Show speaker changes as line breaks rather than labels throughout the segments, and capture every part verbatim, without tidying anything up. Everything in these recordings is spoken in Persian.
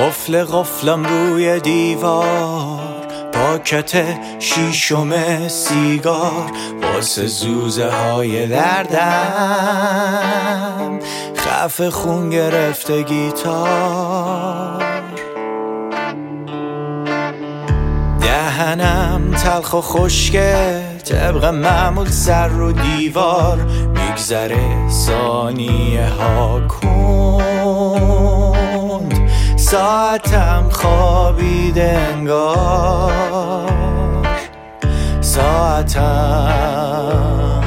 قفل قفلم روی دیوار، پاکت شیشم سیگار، واسه زوزه های دردم، خفه خون گرفته گیتار. دهنم تلخ و خشکه، طبق معمول سر رو دیوار، میگذره ثانیه ها کند، ساعتم خوابیده انگار، ساعتم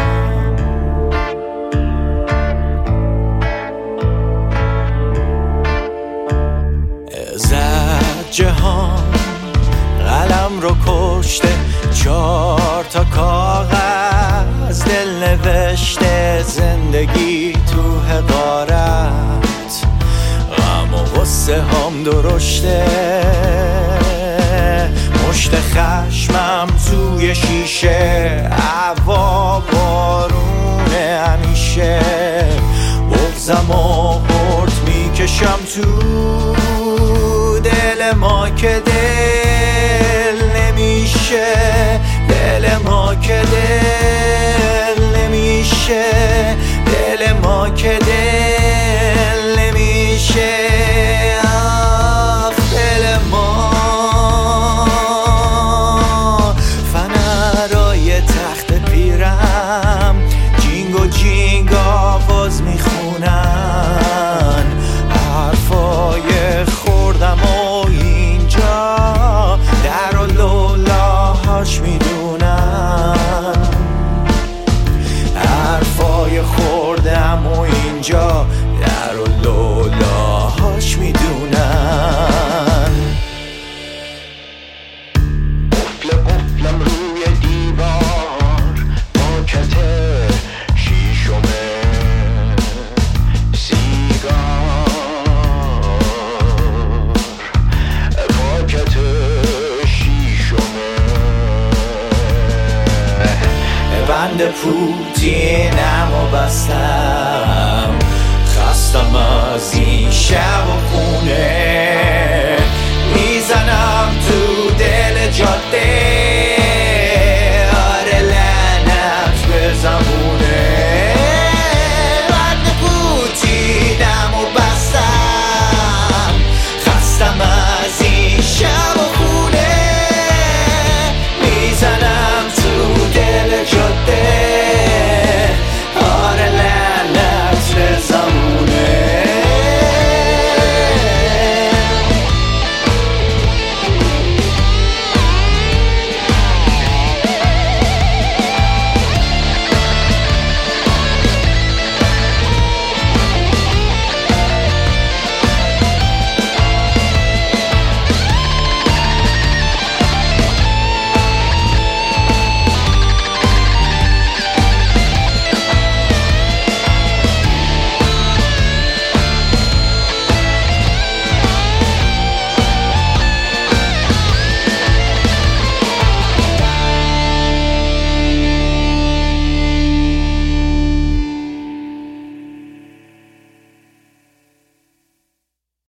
زد جهان قلم رو کشته، چهار تا کاغذ دل نوشته، زندگی تو حقارت، غم و غصه هم درشته، مشت خشمم توی شیشه، هوا بارونه همیشه، بغضم و برد میکشم تو دل ما که دل نمیشه، دل ما که دل نمیشه، دل ما که دل نمیشه، آخ دل ما. فنرای تخت پیرم جینگ و جینگ آواز میخونن، حرفای خوردم و اینجا در و لولاهاش میدونن، حرفای خوردم و اینجا در و لولاهاش میدونن. قفل قفلم روی دیوار، پاکت شیشم سیگار، پاکت شیشم بند پوتینم و بستم، خستم از این شب و خونه،